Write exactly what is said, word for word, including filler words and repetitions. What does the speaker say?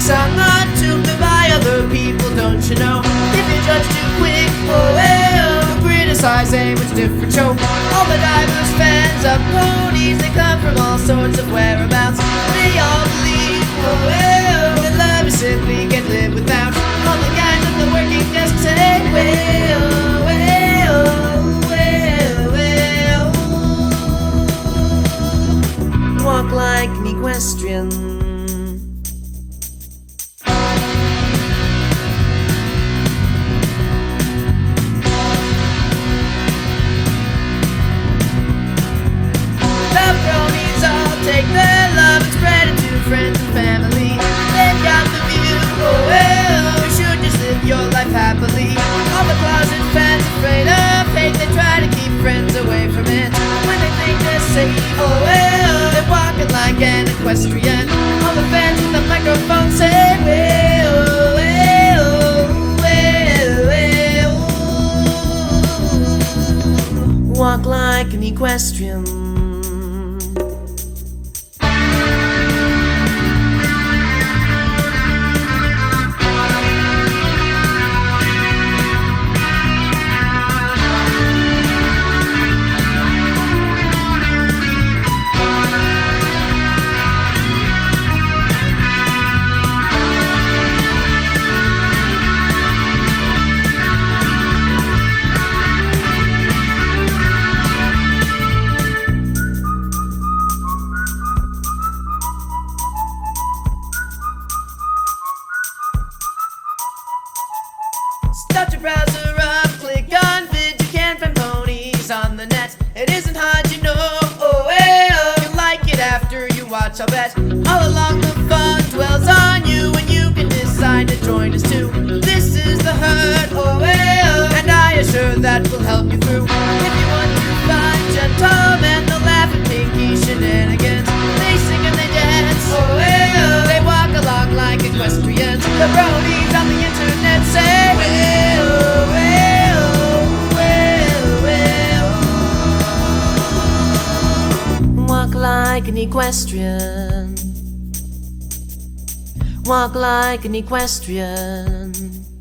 song on tune by other people, don't you know? If you judge too quick, oh well, you'll criticize a much different show. All the diverse fans of ponies, they come from all sorts of whereabouts. They all believe, oh well, that love is simply can't live without. All the guys at the working desk say, well, well, well, well. Walk like an equestrian. Take their love and spread it to friends and family. They've got the view, oh well, you should just live your life happily. All the closet fans afraid of hate, they try to keep friends away from it. When they think they're safe, oh well, they're walking like an equestrian. All the fans with the microphone say, well, well, well, well. Walk like an equestrian. Start your browser up, click on vid, you can find ponies on the net. It isn't hard, you know, oh well, you'll like it after you watch, I'll bet. All along the fun dwells on you, and you can decide to join us too. This is the herd, oh well, and I assure that will help you through. If you want to find gentlemen, they'll laugh at pinky shenanigans. They sing and they dance, oh well, they walk along like equestrians. The bronies on the internet say, well, well, well, well. Walk like an equestrian. Walk like an equestrian.